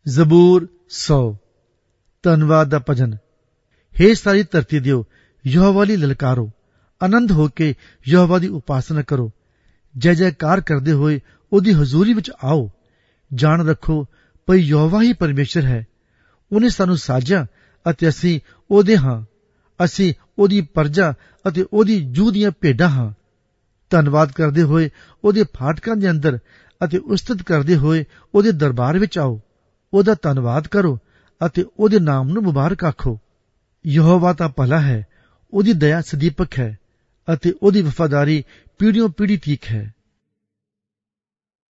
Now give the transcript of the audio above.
ਜ਼ਬੂਰ 100। ਧੰਨਵਾਦ ਦਾ ਭਜਨ। ਹੇ ਸਾਰੀ ਧਰਤੀ ਦਿਓ, ਯਹੋਵਾ ਲਈ ਲਲਕਾਰੋ, ਆਨੰਦ ਹੋ ਕੇ ਯਹੋਵਾ ਦੀ ਉਪਾਸਨਾ ਕਰੋ। ਜੈ ਜੈਕਾਰ ਕਰਦੇ ਹੋਏ ਉਹਦੀ ਹਜ਼ੂਰੀ ਵਿੱਚ ਆਓ। ਜਾਣ ਰੱਖੋ ਭਈ ਯਹੋਵਾ ਹੀ ਪਰਮੇਸ਼ਰ ਹੈ। ਉਹਨੇ ਸਾਨੂੰ ਸਾਜਿਆ ਅਤੇ ਅਸੀਂ ਉਹਦੇ ਹਾਂ। ਅਸੀਂ ਉਹਦੀ ਪਰਜਾ ਅਤੇ ਉਹਦੀ ਜੂਹ ਦੀਆਂ ਭੇਡਾਂ ਹਾਂ। ਧੰਨਵਾਦ ਕਰਦੇ ਹੋਏ ਉਹਦੇ ਫਾਟਕਾਂ ਦੇ ਅੰਦਰ ਅਤੇ ਉਸਤਤ ਕਰਦੇ ਹੋਏ ਉਹਦੇ ਦਰਬਾਰ ਵਿੱਚ ਆਓ। ਉਹਦਾ ਧੰਨਵਾਦ ਕਰੋ ਅਤੇ ਉਹਦੇ ਨਾਮ ਨੂੰ ਮੁਬਾਰਕ ਆਖੋ। ਯਹੋਵਾ ਤਾਂ ਭਲਾ ਹੈ, ਉਹਦੀ ਦਇਆ ਸਦੀਪਕ ਹੈ ਅਤੇ ਉਹਦੀ ਵਫਾਦਾਰੀ ਪੀੜ੍ਹੀਓਂ ਪੀੜ੍ਹੀ ਤੀਕ ਹੈ।